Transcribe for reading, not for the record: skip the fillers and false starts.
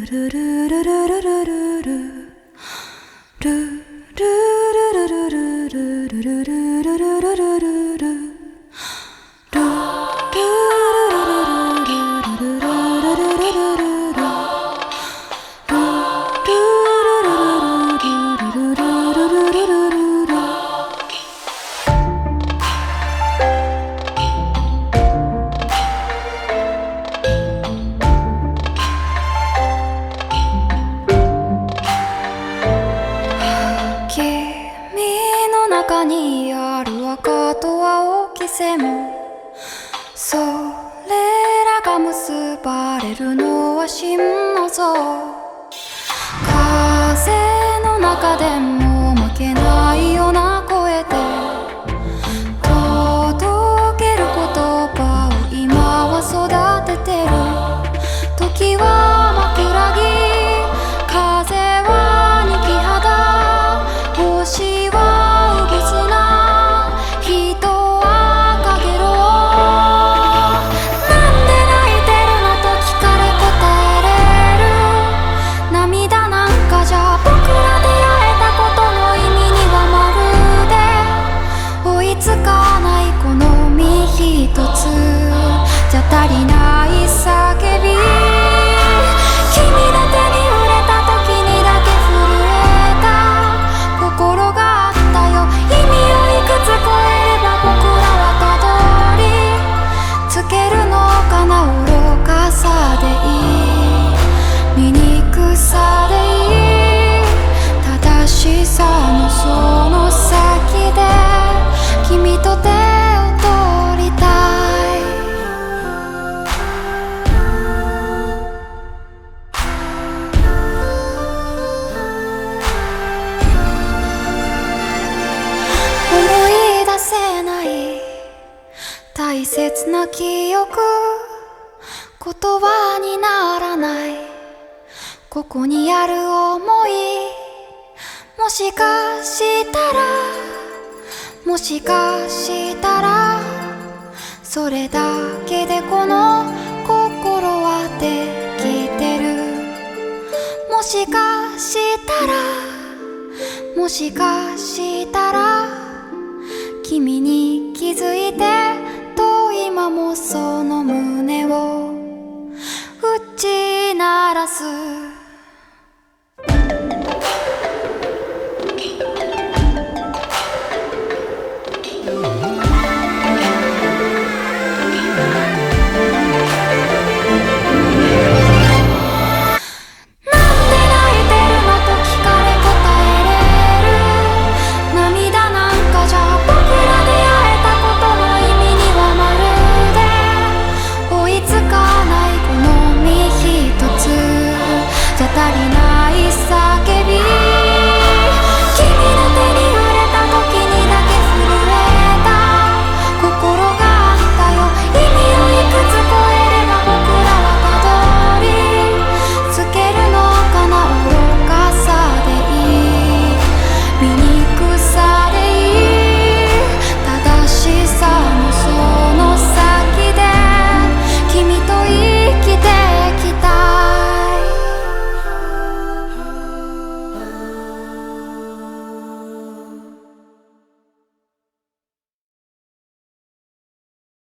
中にある赤と青き線、それらが結ばれるのは真の像。風の中でも負けないような声で届ける言葉を今は育ててる。時は枕木、風は二木肌、星は足りない叫び、君の手に触れた時にだけ震えた心があったよ。意味をいくつ超えれば僕らはたどり着けるのかな。愚かさでいい、醜さでいい、正しさのその先で君と手を取りたい。大切な記憶、言葉にならない、ここにある想い。もしかしたら、もしかしたら、それだけでこの心はできてる。もしかしたら、もしかしたら、君に気づいて今もその胸を打ち鳴らす。